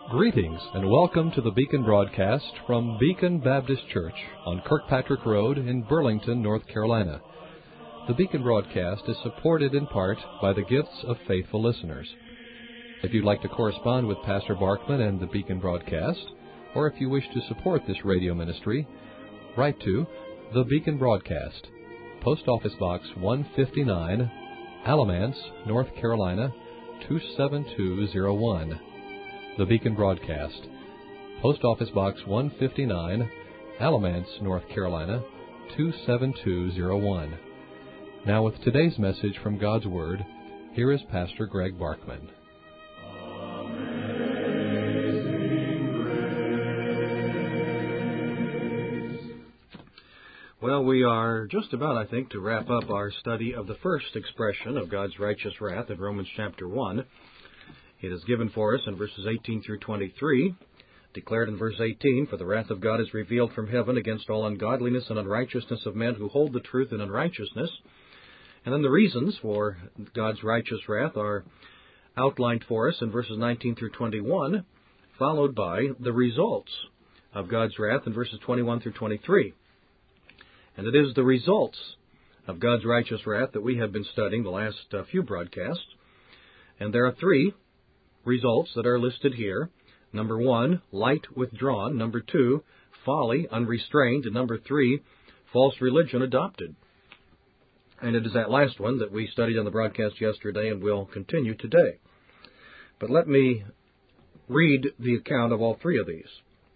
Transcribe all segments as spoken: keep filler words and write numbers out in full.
Greetings and welcome to the Beacon broadcast from Beacon Baptist Church on Kirkpatrick Road in Burlington, North Carolina. The Beacon broadcast is supported in part by the gifts of faithful listeners. If you'd like to correspond with Pastor Barkman and the Beacon broadcast, or if you wish to support this radio ministry, write to The Beacon Broadcast, Post Office Box one fifty-nine, Alamance, North Carolina, two seven two zero one. The Beacon Broadcast, Post Office Box one fifty-nine, Alamance, North Carolina, two seven two zero one. Now with today's message from God's Word, here is Pastor Greg Barkman. Well, we are just about, I think, to wrap up our study of the first expression of God's righteous wrath in Romans chapter one. It is given for us in verses eighteen through twenty-three, declared in verse eighteen, "For the wrath of God is revealed from heaven against all ungodliness and unrighteousness of men who hold the truth in unrighteousness." And then the reasons for God's righteous wrath are outlined for us in verses nineteen through twenty-one, followed by the results of God's wrath in verses twenty-one through twenty-three. And it is the results of God's righteous wrath that we have been studying the last uh, few broadcasts. And there are three results that are listed here. Number one, light withdrawn. Number two, folly unrestrained. And number three, false religion adopted. And it is that last one that we studied on the broadcast yesterday and will continue today. But let me read the account of all three of these.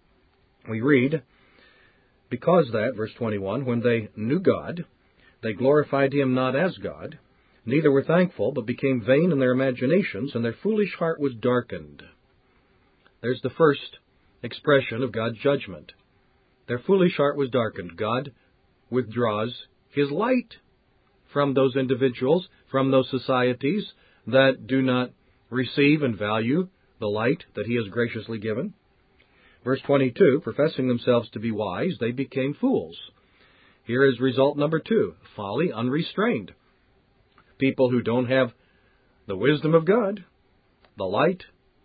We read, "Because that," verse twenty-one, "when they knew God, they glorified Him not as God, neither were thankful, but became vain in their imaginations, and their foolish heart was darkened." There's the first expression of God's judgment. Their foolish heart was darkened. God withdraws His light from those individuals, from those societies that do not receive and value the light that He has graciously given. Verse twenty-two, "Professing themselves to be wise, they became fools." Here is result number two, folly unrestrained. People who don't have the wisdom of God, the light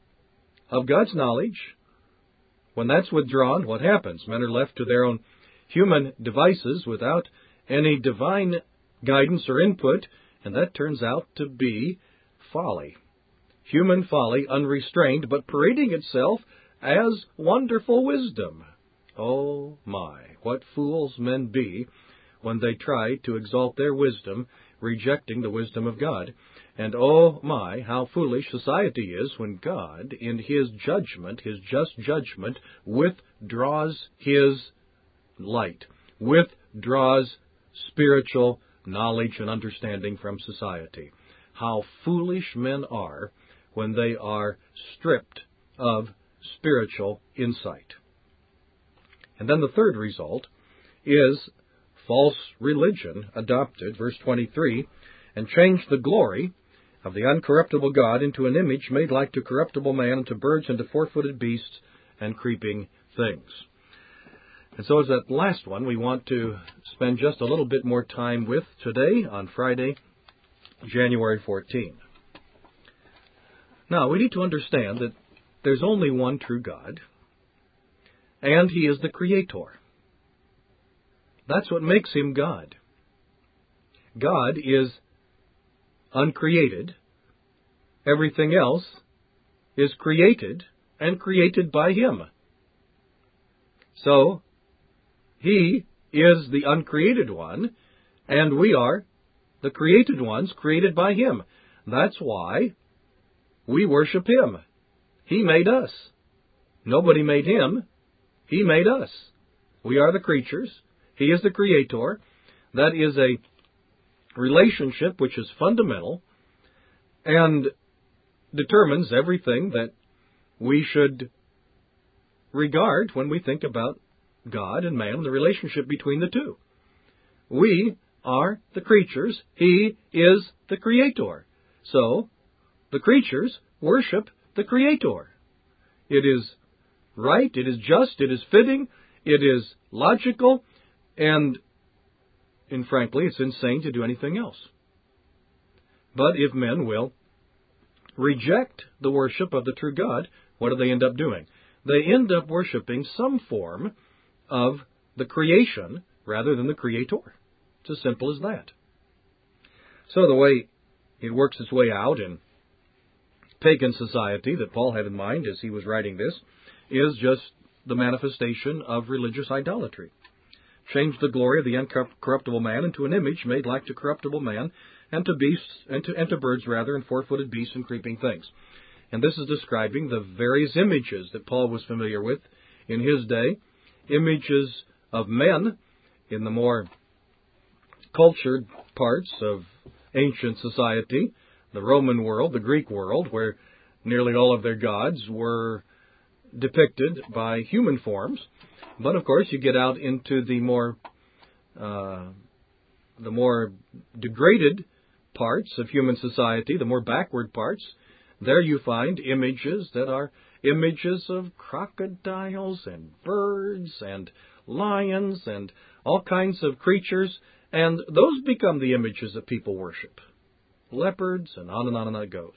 of God's knowledge, when that's withdrawn, what happens? Men are left to their own human devices without any divine guidance or input, and that turns out to be folly. Human folly, unrestrained, but parading itself as wonderful wisdom. Oh my, what fools men be when they try to exalt their wisdom, rejecting the wisdom of God. And oh my, how foolish society is when God, in His judgment, His just judgment, withdraws His light, withdraws spiritual knowledge and understanding from society. How foolish men are when they are stripped of spiritual insight. And then the third result is false religion adopted, verse twenty-three, "and changed the glory of the uncorruptible God into an image made like to corruptible man, and to birds, and to four-footed beasts, and creeping things." And so as that last one we want to spend just a little bit more time with today on Friday, January fourteenth. Now, we need to understand that there's only one true God, and He is the Creator. That's what makes Him God. God is uncreated. Everything else is created, and created by Him. So, He is the uncreated one, and we are the created ones created by Him. That's why we worship Him. He made us. Nobody made Him. He made us. We are the creatures. He is the Creator. That is a relationship which is fundamental and determines everything that we should regard when we think about God and man and the relationship between the two. We are the creatures. He is the Creator. So, the creatures worship the Creator. It is right, it is just, it is fitting, it is logical, and, and frankly, it's insane to do anything else. But if men will reject the worship of the true God, what do they end up doing? They end up worshiping some form of the creation rather than the Creator. It's as simple as that. So the way it works its way out in pagan society that Paul had in mind as he was writing this is just the manifestation of religious idolatry. Change the glory of the incorruptible man into an image made like to corruptible man, and to beasts, and to, and to birds rather, and four-footed beasts and creeping things. And this is describing the various images that Paul was familiar with in his day. Images of men in the more cultured parts of ancient society, the Roman world, the Greek world, where nearly all of their gods were depicted by human forms. But of course, you get out into the more uh, the more degraded parts of human society, the more backward parts. There you find images that are images of crocodiles and birds and lions and all kinds of creatures, and those become the images that people worship. Leopards, and on and on and on it goes.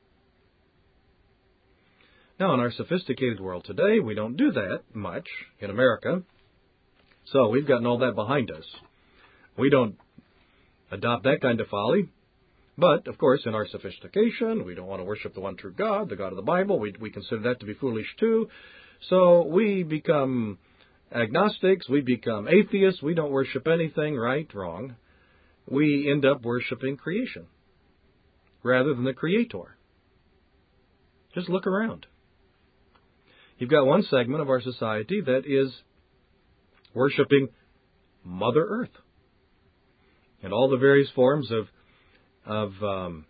Now, in our sophisticated world today, we don't do that much in America. So we've gotten all that behind us. We don't adopt that kind of folly. But, of course, in our sophistication, we don't want to worship the one true God, the God of the Bible. We, we consider that to be foolish, too. So we become agnostics. We become atheists. We don't worship anything, right, wrong. We end up worshiping creation rather than the Creator. Just look around. You've got one segment of our society that is worshiping Mother Earth and all the various forms of of um,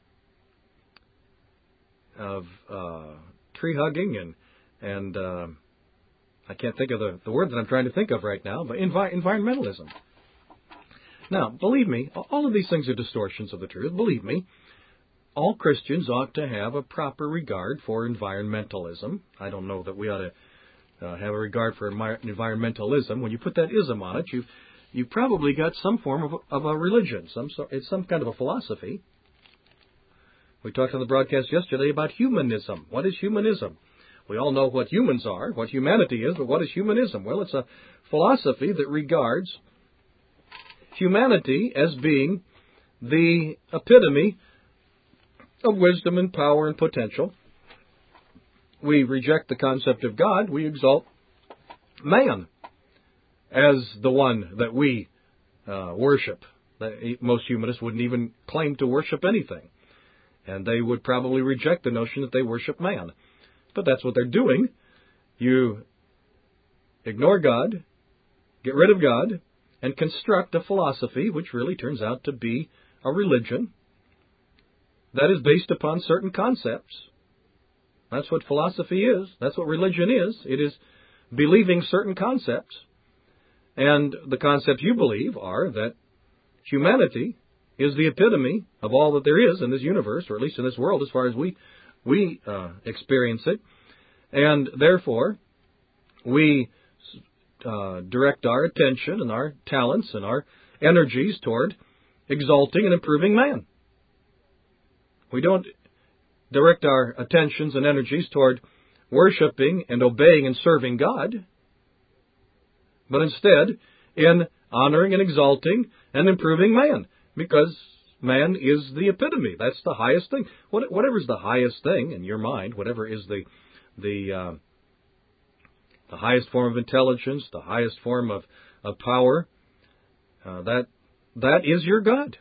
of uh, tree hugging and and uh, I can't think of the, the word that I'm trying to think of right now, but envi- environmentalism. Now, believe me, all of these things are distortions of the truth. Believe me. All Christians ought to have a proper regard for environmentalism. I don't know that we ought to uh, have a regard for environmentalism. When you put that ism on it, you've, you've probably got some form of, of a religion. Some sort, it's some kind of a philosophy. We talked on the broadcast yesterday about humanism. What is humanism? We all know what humans are, what humanity is, but what is humanism? Well, it's a philosophy that regards humanity as being the epitome of wisdom and power and potential. We reject the concept of God. We exalt man as the one that we uh, worship. Most humanists wouldn't even claim to worship anything. And they would probably reject the notion that they worship man. But that's what they're doing. You ignore God, get rid of God, and construct a philosophy which really turns out to be a religion that is based upon certain concepts. That's what philosophy is. That's what religion is. It is believing certain concepts. And the concepts you believe are that humanity is the epitome of all that there is in this universe, or at least in this world as far as we, we uh, experience it. And therefore, we uh, direct our attention and our talents and our energies toward exalting and improving man. We don't direct our attentions and energies toward worshiping and obeying and serving God, but instead in honoring and exalting and improving man, because man is the epitome. That's the highest thing. Whatever is the highest thing in your mind, whatever is the the uh, the highest form of intelligence, the highest form of, of power, uh, that that is your God.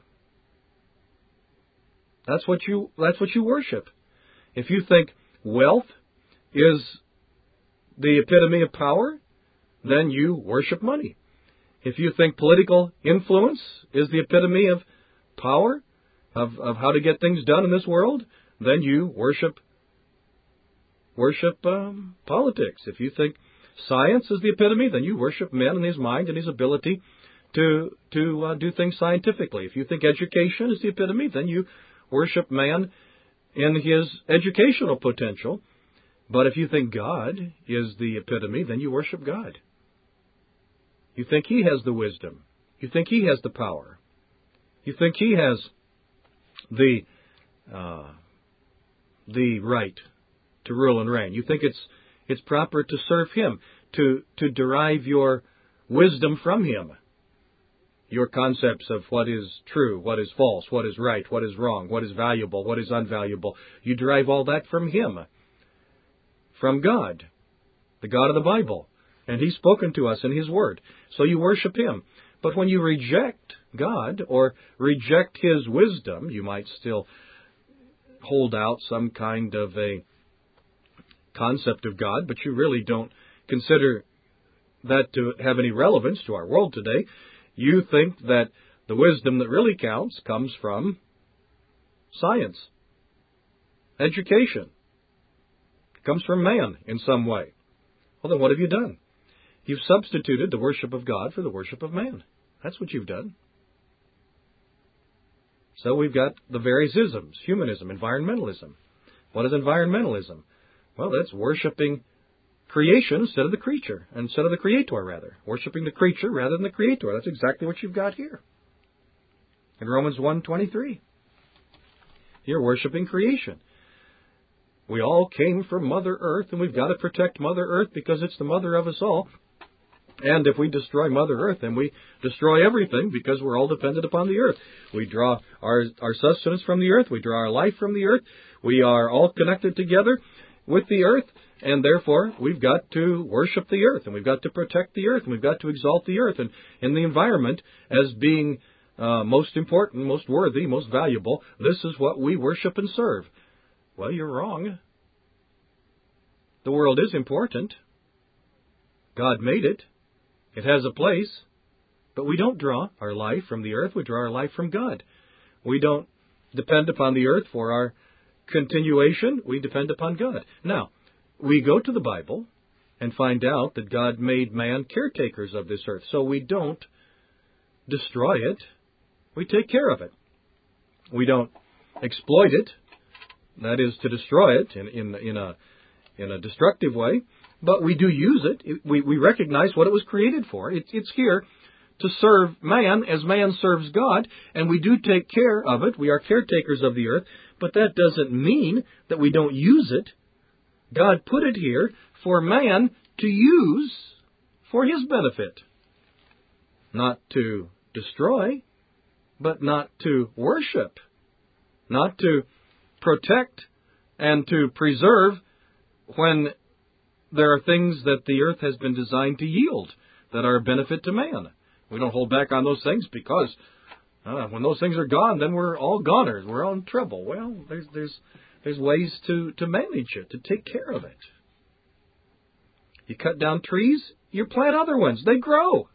That's what you that's what you worship. If you think wealth is the epitome of power, then you worship money. If you think political influence is the epitome of power, of, of how to get things done in this world, then you worship worship um, politics. If you think science is the epitome, then you worship man and his mind and his ability to to uh, do things scientifically. If you think education is the epitome, then you worship man in his educational potential. But if you think God is the epitome, then you worship God. You think He has the wisdom. You think He has the power. You think He has the uh, the right to rule and reign. You think it's it's proper to serve Him, to, to derive your wisdom from Him. Your concepts of what is true, what is false, what is right, what is wrong, what is valuable, what is unvaluable. You derive all that from Him, from God, the God of the Bible. And He's spoken to us in His Word. So you worship Him. But when you reject God or reject His wisdom, you might still hold out some kind of a concept of God, but you really don't consider that to have any relevance to our world today. You think that the wisdom that really counts comes from science, education. It comes from man in some way. Well, then what have you done? You've substituted the worship of God for the worship of man. That's what you've done. So we've got the various isms: humanism, environmentalism. What is environmentalism? Well, that's worshiping creation instead of the creature, instead of the creator, rather. Worshiping the creature rather than the creator. That's exactly what you've got here in Romans one twenty-three. You're worshiping creation. We all came from Mother Earth, and we've got to protect Mother Earth because it's the mother of us all. And if we destroy Mother Earth, then we destroy everything because we're all dependent upon the earth. We draw our, our sustenance from the earth. We draw our life from the earth. We are all connected together with the earth, and therefore we've got to worship the earth, and we've got to protect the earth, and we've got to exalt the earth and in the environment as being uh, most important, most worthy, most valuable. This is what we worship and serve. Well, you're wrong. The world is important. God made it. It has a place. But we don't draw our life from the earth. We draw our life from God. We don't depend upon the earth for our continuation. We depend upon God. Now, we go to the Bible and find out that God made man caretakers of this earth. So we don't destroy it. We take care of it. We don't exploit it. That is, to destroy it in, in, in a in a destructive way. But we do use it. We, we recognize what it was created for. It, it's here to serve man as man serves God, and we do take care of it. We are caretakers of the earth, but that doesn't mean that we don't use it. God put it here for man to use for his benefit. Not to destroy, but not to worship. Not to protect and to preserve when there are things that the earth has been designed to yield that are a benefit to man. We don't hold back on those things because uh, when those things are gone, then we're all goners. We're all in trouble. Well, there's there's there's ways to, to manage it, to take care of it. You cut down trees, you plant other ones. They grow.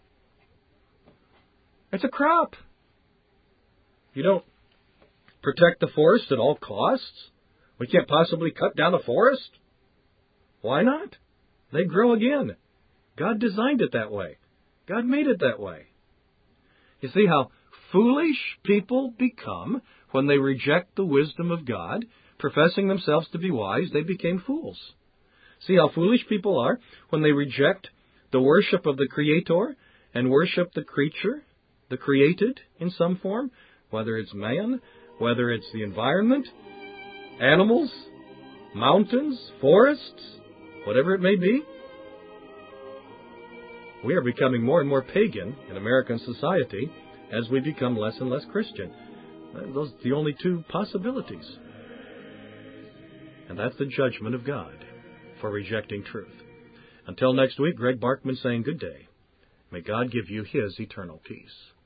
It's a crop. You don't protect the forest at all costs. We can't possibly cut down a forest. Why not? They grow again. God designed it that way. God made it that way. You see how foolish people become when they reject the wisdom of God, professing themselves to be wise, they became fools. See how foolish people are when they reject the worship of the Creator and worship the creature, the created in some form, whether it's man, whether it's the environment, animals, mountains, forests, whatever it may be. We are becoming more and more pagan in American society as we become less and less Christian. Those are the only two possibilities. And that's the judgment of God for rejecting truth. Until next week, Greg Barkman saying good day. May God give you His eternal peace.